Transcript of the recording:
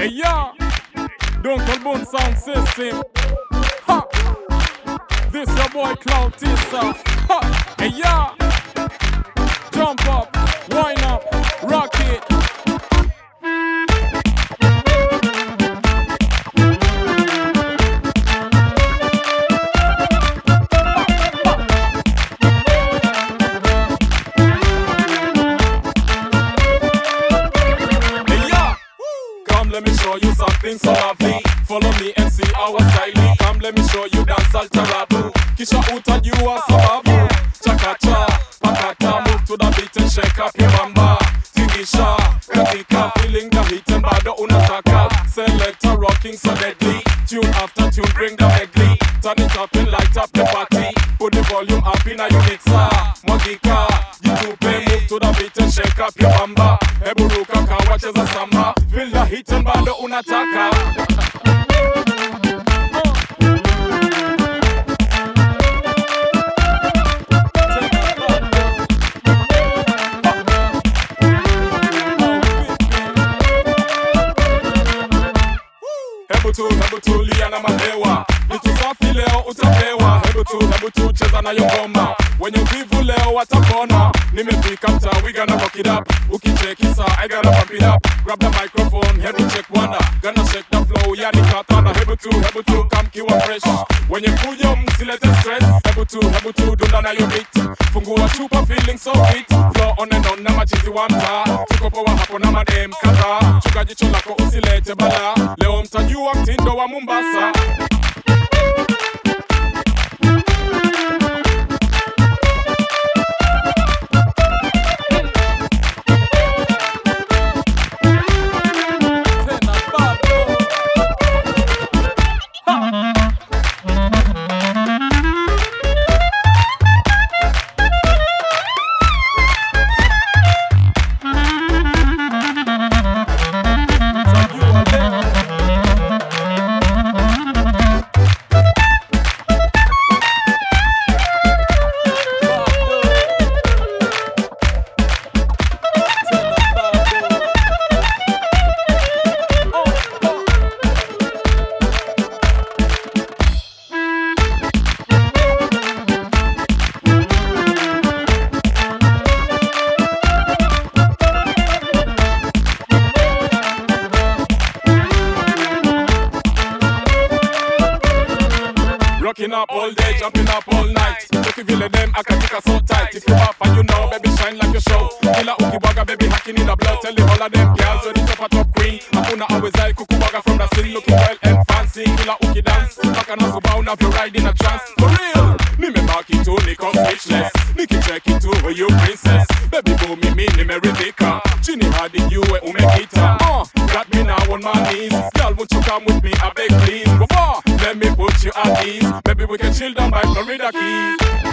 Hey yeah, Dunkel Boom Sound System. Ha! This your boy Cloud Tissa. Ha! Hey yeah, jump up, wind up, rock it. Let me show you something so lovely. Follow me and see our style. Come, let me show you dance al tarabu. Kisha uta you are sababu. Chakacha, pakata, move to the beat and shake up your bamba. Tingisha, katika, feeling the heat and bado unataka. Selector rocking so deadly. Tune after tune, bring the medley. Turn it up and light up the party. Put the volume up in a mixer. Mwagika, jitupe, move to the beat and shake up your bamba. Eburuka kawacheza samba. Feel the heat and bado unataka. Hebu tu liana mahewa. Vitu safi leo utapewa. Hebu tu cheza na yongoma. Wenye uvivu leo watapona. Nimefika mtaa, we gonna rock it up. Ukicheki saa, I gotta pump it up. Grab the microphone, hebu check wanda. Gonna shake the flow, yani katana. Hebu tu, come kiwa fresh. Wenye fujo msilete stress. Hebu tu, dunda na yo beat. Fungua chupa, feeling so fit. Flow on and on, na machizi wa mtaa. Tuko poa hapo na madem kadhaa. Chuka jicho lako usilete bala. Leo mtajua mtindo wa Mombasa. Rocking up all day, jumping up all night. Ukivile them akatika so tight. If you off and you know, baby shine like a show. Kila ukiwaga baby hacking in the blood. Tell all of them girls when you top queen. Hakuna awezai kukuwaga from the scene, looking well and fancy. Kila uki dance, paka na subao na you ride in a trance. For real, nimebaki tu niko speechless. Nikicheki tu we you princess. Baby boom mimi nimeridhika. Chini hadi yue umekita. Got me now on my knees. Girl, won't you come with me? I beg please. Before, let me put you at ease. Maybe we can chill down by Florida Keys.